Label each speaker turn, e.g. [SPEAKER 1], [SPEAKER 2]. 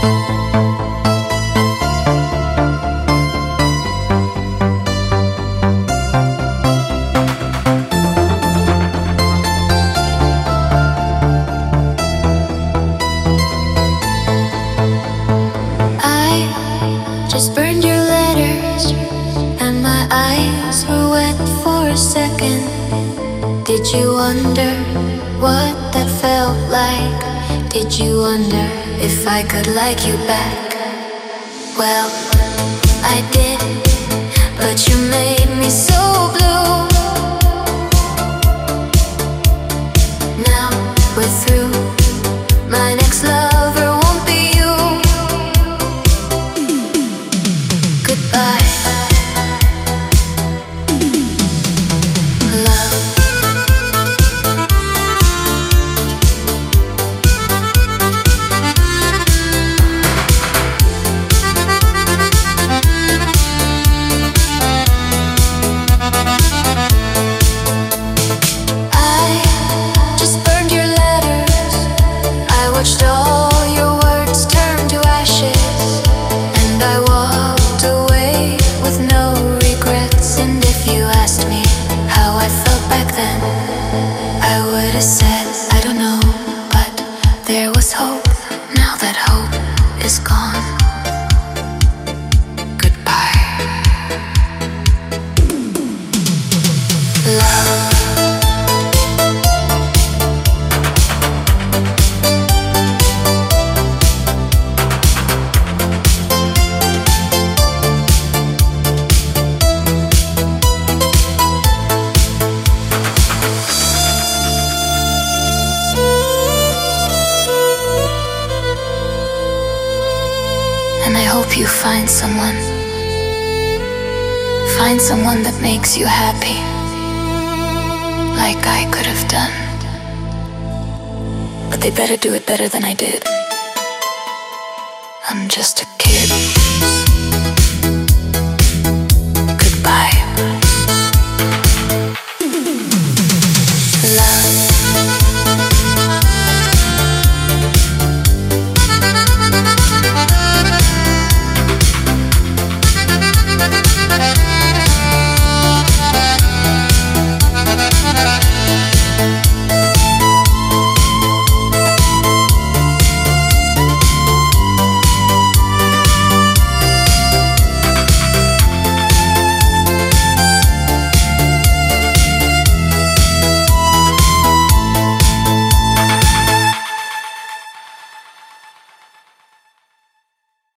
[SPEAKER 1] Just burned your letters, and my eyes were wet for a second. Did you wonder what that felt like? Did you wonder if I could like you back? Well, I did, but you made me so blue. Now we're through. My next lover won't be you. Goodbye, love. I just burned your letters. I watched all your words turn to ashes, and I walked away with no regrets. And if you asked me how I felt back then, I would have said I don't know, but there was hope. Now that hope is gone. Goodbye, love. And I hope you find someone that makes you happy, like I could have done. But they better do it better than I did. I'm just a kid.